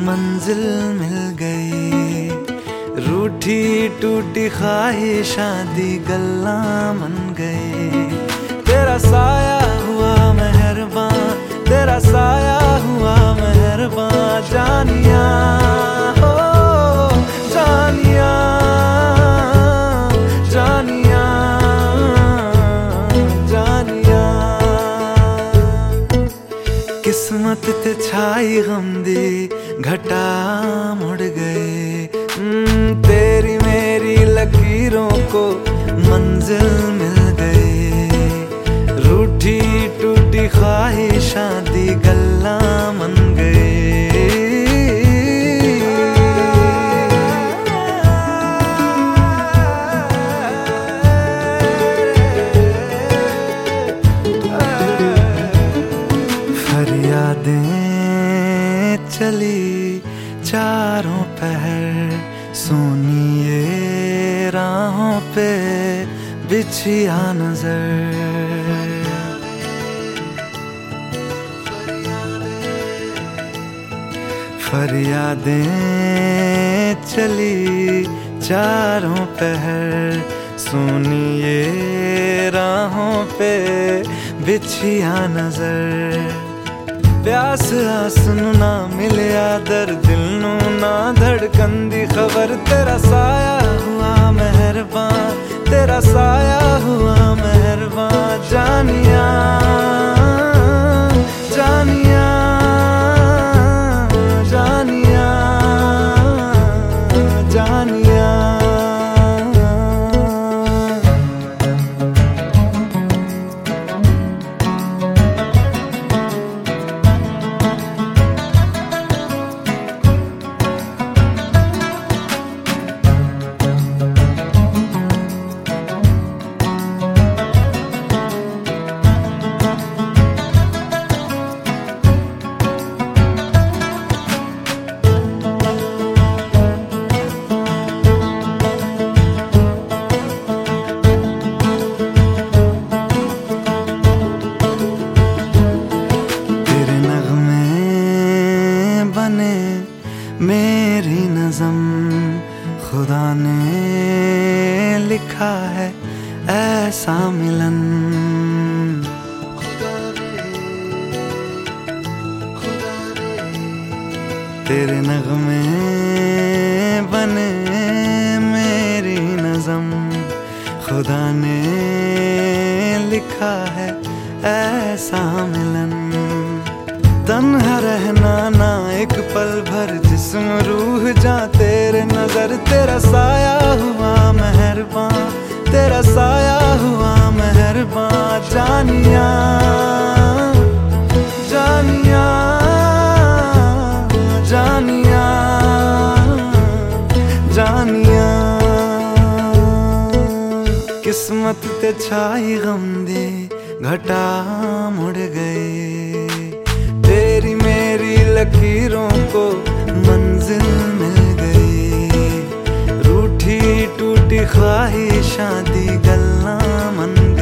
मंजिल मिल गई। रूठी टूटी ख्वाहिशां दी गल्ला मन गए। तेरा साया हुआ मेहरबान, तेरा साया हुआ मेहरबान जानिया, हो जानिया, जानिया, जानिया। किस्मत ते छाई गम दी घटा मुड़ गए। तेरी मेरी लकीरों को मंजिल मिल गई। रूठी टूटी ख्वाहिशां दी गल्ला मन गए। फरियादें चली चारों पहर, सुनिए राहों पे बिछिया नजर। फरियादें चली चारों पहर, सुनिए राहों पे बिछिया नजर। प्यास आसन ना मिलिया दर दिल नू ना धड़कन दी खबर। तेरा साया हुआ मेहरबान, तेरा साया हुआ मेहरबान जानिया, जानिया, जानिया, जानिया। मेरी नज़म खुदा ने लिखा है ऐसा मिलन। तेरे नगमे बने मेरी नज़म, खुदा ने लिखा है ऐसा मिलन। तन्हा रहना ना एक पल भर, जिस्म रूह जा तेरे नजर। तेरा साया हुआ मेहरबान, तेरा साया हुआ मेहरबान जानिया, जानिया, जानिया, जानिया। किस्मत ते छाई गम दी घटा मुड़ गई। तेरी मेरी लकीरों को मंजिल मिल गई। रूठी टूटी ख्वाहिशां दी गल्ला मन